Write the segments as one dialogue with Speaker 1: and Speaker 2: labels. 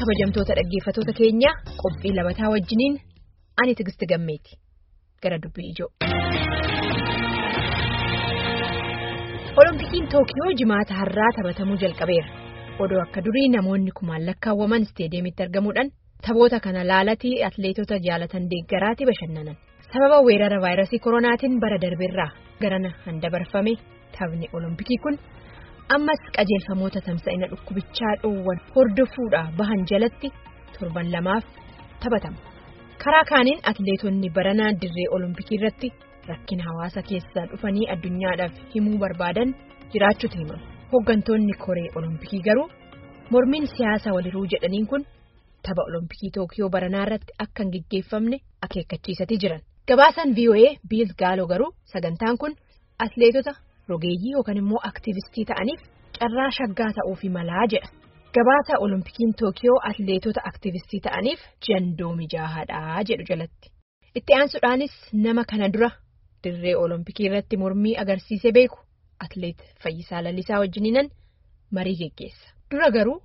Speaker 1: kabajamtoota dhaggeeffattoota keenya qophii labataa wajjiniin ani Tigist Gammeeti gara dubbii ijoo. Oloompikiin Tookiyoo jimaata har'aa taphatamuu jalqabeera. Odoo akka durii namoonni kumaan lakkaawwaman isteediyeemitti argamuudhaan taphoota kana laalatii atleetota jaalatan deeggaraatti bashannanan. Sababa weerara vaayirasii koronaatiin bara darbeerraa garana handabarfame taphni Oloompikii kun ammas qajeelfamoota tamsa'ina dhukkubichaa dhoowwan hordofuudhaa bahan jalatti torban lamaaf taphatama. Karaa kaaniin atleetonni baranaa dirree Oloompikii irratti rakkina hawaasa keessaa dhufanii addunyaadhaaf himuu barbaadan jiraachuutu himamu. Hooggantoonni koree Oloompikii garuu mormiin siyaasa waliruu jedhaniin kun tapha Oloompikii Tookiyoo baranaa irratti akka hin gaggeeffamne akeekkachiisatii jiran. Gabaasaan VOA Biil Gaaloo garuu sagantaan kun atleetota rogeeyyii yookaan immoo aktiivistii ta'aniif carraa shaggaa ta'uufi malaa jedha. Gabaasa Olompikiin Tookiyoo atleetota aktiivistii ta'aniif jandoo mijaa'aadhaa jedhu jalatti. Itti aansuudhaanis nama kana dura dirree Olompikii irratti mormii agarsiisee beeku atleet Fayyisaa Lalisaa wajjiniinan marii geggeessa. Dura garuu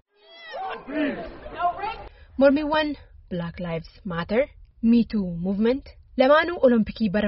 Speaker 1: mormiiwwan Black Lives Matter, Me Too Movement lamaanuu Olompikii bara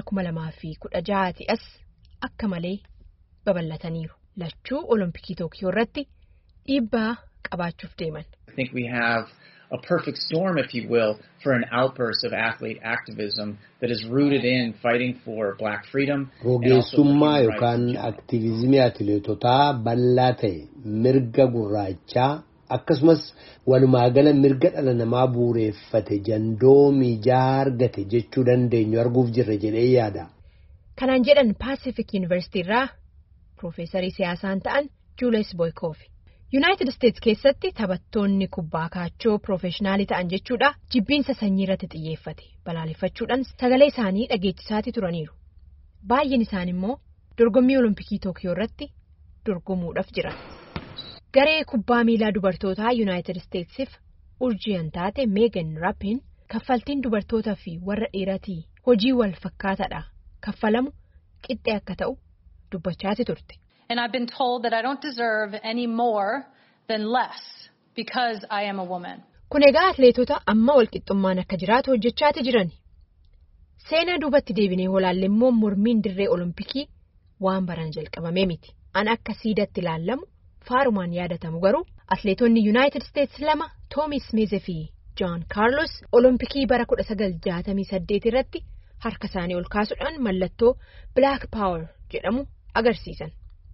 Speaker 1: 2016 as akka malee babal'ataniiru. Lachuu Olompikii Tookiyoo irratti dhiibbaa qabaachuuf deeman.
Speaker 2: I think we have a perfect storm, if you will, for an outburst of athlete activism that is rooted in fighting for black freedom.
Speaker 3: Rogeessummaa yookaan aktiivizimii atleetotaa bal'aa ta'e mirga gurraachaa akkasumas walumaagala mirga dhala namaa bu'uureffate jandoo mijaa'aa argate jechuu dandeenyu arguuf jirra jedhee yaada.
Speaker 1: Kanaan jedhan Pacific University irraa Profeesarii siyaasaan ta'an Julius Boykoff. United States keessatti taphattoonni kubbaa kaachoo professionaalii ta'an jechuudha jibbiinsa sanyii irratti xiyyeeffate balaaleffachuudhaan sagalee isaanii dhageessisaa turaniiru. Baay'een isaanii immoo dorgommii Olompikii Tookiyoo irratti dorgomuudhaaf jiran. Garee kubbaa miilaa dubartootaa United Statesiif urjiyan taate Megan Rapin kaffaltiin dubartootaa fi warra dhiiratii hojii wal fakkaataadha kaffalamu qixxee akka ta'u dubbachaa turte.
Speaker 4: And I've been told that I don't deserve any more than less because I am a woman.
Speaker 1: Kun egaa atleetota amma walqixxummaan akka jiraatu hojjechaa jiran. Seenaa duubatti deebinee ilaalle immoo mormiin dirree Olompikii waan baran jalqabamee miti. An akka siidatti ilaallamu faarumaan yaadatamu garuu atleetonni United States lama Tommy Smith fi John Carlos Olompikii bara 1968 irratti harka isaanii ol kaasuudhaan mallattoo Black Power jedhamu agarsiisan.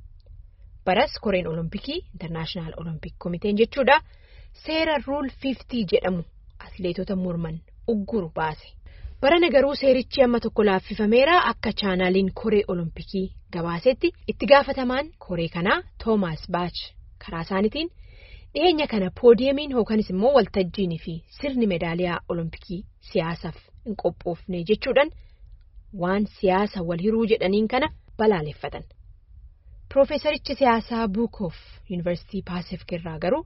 Speaker 1: Baras koreen Olompikii International Olympic Committee jechuudha seera Rule 50 jedhamu atleetota morman ugguru baase. Barana garuu seerichi amma tokko laaffifameera akka chaanaaliin koree Olompikii gabaasetti itti gaafatamaan koree kanaa Thomas Bach karaa isaaniitiin dhiyeenya kana poodiyemiin hookanis immoo waltajjiin fi sirni meedaaliyaa Olompikii siyaasaaf hin qophoofne jechuudhaan waan siyaasa wal hiruu jedhaniin kana balaaleffatan. Profeesarichi siyaasaa Buukoof Yuunivarsiitii Paasifik irraa garuu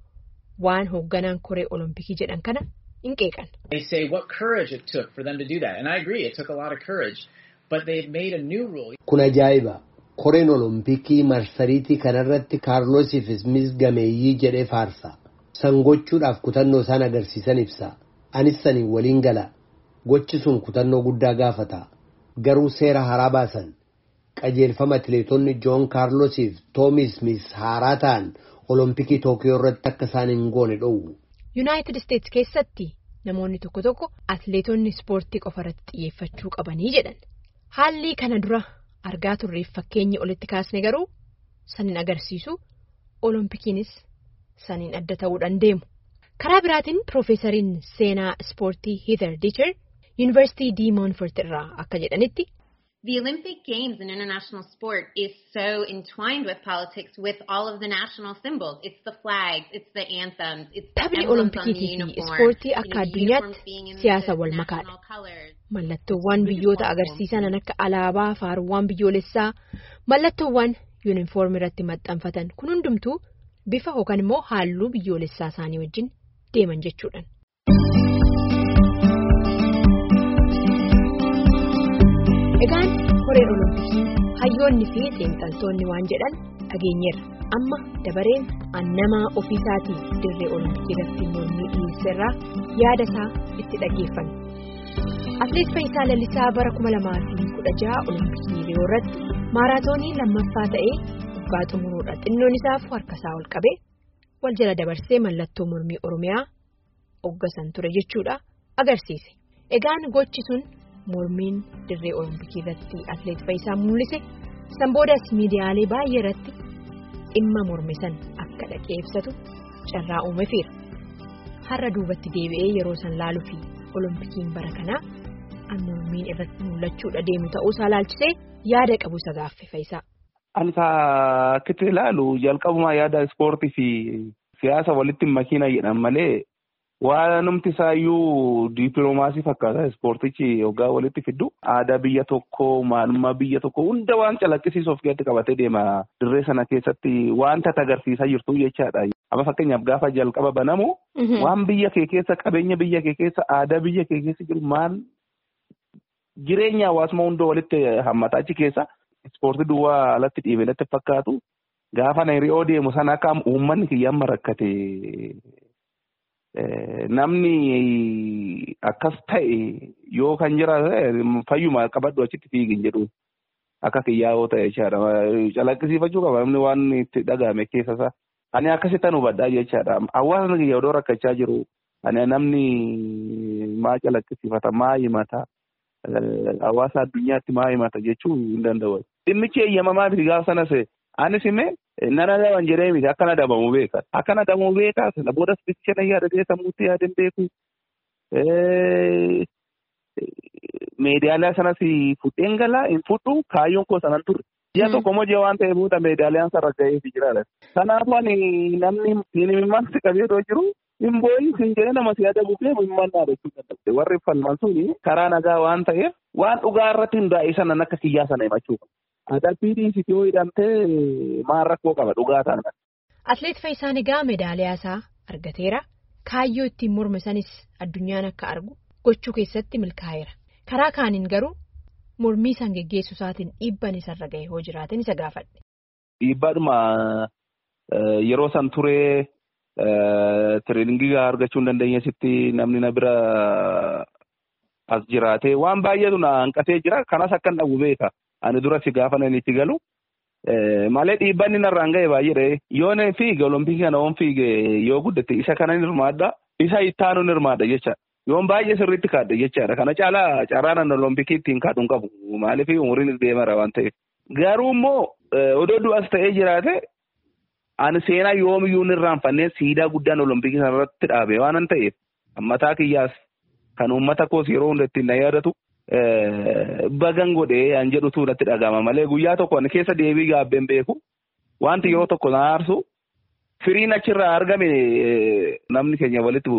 Speaker 1: waan hoogganaan koree Olompikii jedhan kana hin qeeqan.
Speaker 2: They say what courage it took for them to do that. And I agree, it took a lot of courage. But they've made a new rule.
Speaker 3: Kun ajaa'iba. Koreen Olompikii marsariitii kanarratti Kaarlosii fi Smith gameeyyii jedhee faarsa. San gochuudhaaf kutannoo isaan agarsiisan ibsa. Anis saniin waliin gala. Gochi sun kutannoo guddaa gaafata. Garuu seera haaraa baasan. Qajeelfama atleetonni John Carlosiif Tommy Smith haaraa ta'an Olompikii Tookiyoo irratti akka isaan hin goone dhoowwu.
Speaker 1: United States keessatti namoonni tokko tokko atleetonni ispoortii qofa irratti xiyyeeffachuu qabanii jedhan. Haalli kana dura argaa turreef fakkeenyi olitti kaasne garuu saniin agarsiisu Olompikiinis saniin adda ta'uudhaan deemu. Karaa biraatiin Profeesariin seenaa ispoortii Heather Ditcher Yuunivarsiitii D. Montfort irraa akka jedhanitti.
Speaker 5: The Olympic Games in international sport is so entwined with politics with all of the national symbols. It's the flags, it's the anthems, it's the emblems on the uniform.
Speaker 1: Ispoortii akka addunyaatti siyaasa wal makaadha. Mallattoowwan biyyoota agarsiisan akka alaabaa, faaruuwwan biyyoolessaa, mallattoowwan yuunifoormii irratti maxxanfatan kun hundumtuu bifa yookaan immoo halluu biyyoolessaa isaanii wajjin deeman jechuudha. Egaan koreen Olompikii hayyoonni fi xiinxaltoonni waan jedhan dhageenyeerra. amma dabareen annamaa ofiisaatii dirree olompikii irratti mormii dhiyeesserraa yaada isaa itti dhaggeeffanne. Atileet Fayyisaa Leellisaa bara 2016 olompikii Riyoo irratti maaraatoonii lammaffaa ta'ee waggaa xumuruudha xinnoon isaaf harkasaa ol qabee wal jala dabarsee mallattoo mormii Oromiyaa hoggasan ture jechuudha agarsiise. Egaan gochi sun mormiin dirree olompikii irratti atileet Fayyisaa mul'ise san boodas miidiyaalee baay'ee irratti dhimma morme san akka dhaqee ibsatu carraa uumeefira. Har'a duubatti deebi'ee yeroo san laaluu fi olompikiin bara kanaa mormiin irratti mul'achuudha deemu ta'uusaa laalchisee yaada qabu isa gaaffe Fayyisaa.
Speaker 6: Ani akkatti ilaalu jalqabumaa yaada ispoortii fi siyaasa walitti makiina jedhan malee waan numti isaayyuu diipiloomaasii fakkaata ispoortichi hoggaa walitti fiddu aadaa biyya tokko maalummaa biyya tokko hunda waan calaqqisiisuuf gadi qabatee deema dirree sana keessatti wanta agarsiisaa jirtu jechaadha. Amma fakkeenyaaf gaafa jalqaba banamu waan biyya kee keessa qabeenya biyya kee keessa aadaa biyya kee keessa jiru maal jireenya hawaasummaa hunda walitti hammataa achi keessa ispoortii duwwaa alatti dhiibeelatti fakkaatu gaafa Riyoo deemu sana akka uummanni kiyyaan rakkate. Namni akkas ta'e yoo kan jiraate fayyuma qabadhu achitti fiigin jedhu akka kiyyaa'oo ta'e jechaadha. Calaqqisiifachuu qaba namni waan itti dhagahame keessa isaa. Ani akkasitti hubadhaa jechaadha. Hawaasni kiyya odoo rakkachaa jiru ani namni maa calaqqisiifata maa himata hawaasa addunyaatti maa himata jechuu hin danda'u. Dhimmichi eeyyamamaa miti gaafa sanas anis himee nana daban jedhee miti akkana dabamu beeka. Akkana dabamu beeka sana boodas bicha yaadatee sammuutti yaadan beeku. Meedaaliyaa sanas fudheen galaa hin fudhu kaayyoon koo sanan turre. Ji'a tokko immoo waan ta'eef booda meedaaliyaan sarara ga'ee fi jiraadha. Kanaafuu ani namni himimmansi qabeetoo jiru hin boo'in hin jedhee nama siyaada buufee himimannaa jechuu danda'u. Warri falman suni karaa nagaa waan ta'eef waan dhugaa irratti hundaa'e sanan akka kiyyaa sana himachuu qaba. Adabbiin yoo hidhamtee maal rakkoo qaba dhugaa ta'an.
Speaker 1: Atileet Fayyisaan egaa meedaaliyaa isaa argateera. Kaayyoo ittiin morme sanis addunyaan akka argu gochuu keessatti milkaa'eera. Karaa kaaniin garuu mormii san geggeessu isaatiin dhiibban isarra ga'e hoo jiraatin isa gaafadhe.
Speaker 6: Dhiibbaadhuma yeroo san turee tireeningii argachuu hin dandeenyetti namni na bira as jiraate waan baay'eetu na hanqatee jira. Kanas akka hin dhabu beeka. Ani dura si gaafa nan itti galu malee dhiibban inni narraan ga'e baay'eedha. Yoo na fiige olompikii kana oon fiige yoo guddate isa kana ni hirmaadha isa ittaanu ni hirmaadha jecha yoon baay'ee sirriitti kaadde jechaadha. Kana caalaa carraan olompikii ittiin kaadhu hin qabu maaliif umuriin deemara waan ta'eef. Garuu immoo odoo du'as ta'ee jiraate ani seenaa yoomiyyuu hin irraanfannee siidaa guddaan olompikii sanarratti dhaabe waan ta'eef mataa kiyyaas kan uummata koos yeroo hunda ittiin na yaadatu. Bagan godhee an jedhutu irratti dhagama malee guyyaa tokko ani keessa deebii gaabbeen beeku wanti yeroo tokko na aarsu firiin achirraa argame namni keenya walitti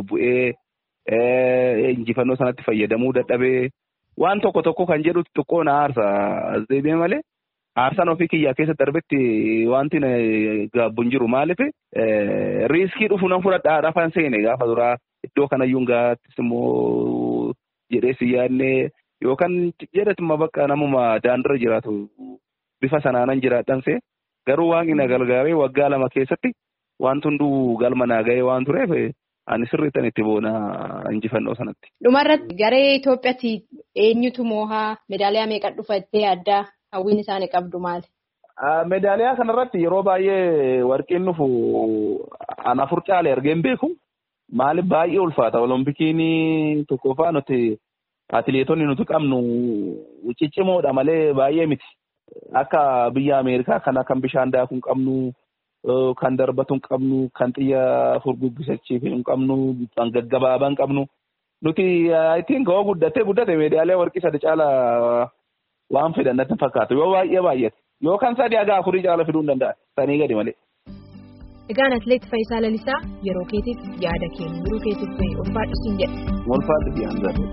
Speaker 6: bubbu'ee injifannoo sanatti fayyadamuu dadhabee waan tokko kan jedhu xiqqoo na aarsa as deebi'ee malee aarsaan ofii kiyyaa keessa darbetti wanti na gaabbu hin jiru maaliif riiskii dhufu nan fudhadhaa rafan seene gaafa duraa iddoo kanayyuun gaattis immoo jedhee si yaadnee. Yookaan jedhatuma bakka namuma daandira jiraatu bifa sanaanan jiraadhanse garuu waan inni gargaaree waggaa 2 keessatti waan hunduu galma naa ga'ee waan tureef ani sirriittan itti boona injifannoo sanatti.
Speaker 1: Dhumarratti garee Itoophiyaatti eenyutu moohaa meedaaliyaa meeqa dhufattee addaa hawwiin isaanii qabdu maali?
Speaker 6: Meedaaliyaa kanarratti yeroo baay'ee warqiin dhufu ana 4 caalee argeen beeku maaliif baay'ee ulfaata olompikiin tokkoffaa nuti. Atileetonni nuti qabnu ciccimoodha malee baay'ee miti. Akka biyya Ameerikaa kana kan bishaan daakuu hin qabnu, kan darbatu hin qabnu, kan xiyya furguggisachiif hin qabnu, kan gaggabaabaa hin qabnu. Nuti ittiin ga'oo guddate meedaaliyaa warqii 3 caalaa waan fedhan natti fakkaatu yoo baay'ate. Yoo kan 3 haga 4 caala fiduu hin danda'a. Sanii gadi malee.
Speaker 1: Egaan atileet Fayyisaa Leellisaa yeroo keetiif yaada keenya biroo keessatti ulfaadhu siin jedha.
Speaker 6: Ulfaadhu biyyaanzaa.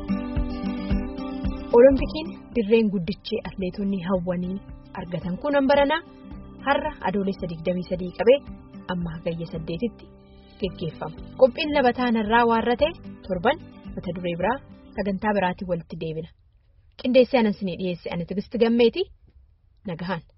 Speaker 1: Olompikiin dirreen guddichi atileetonni hawwanii argatan kun baranaa har'a adoolessa 23 qabee amma hagayya 8tti geggeeffama. Qophiin labataan irraa waarratee torban mata duree biraa sagantaa biraatiin walitti deebina. Qindeessee anan isinii dhiyeesse ani Tigisti Gammeeti nagahaan.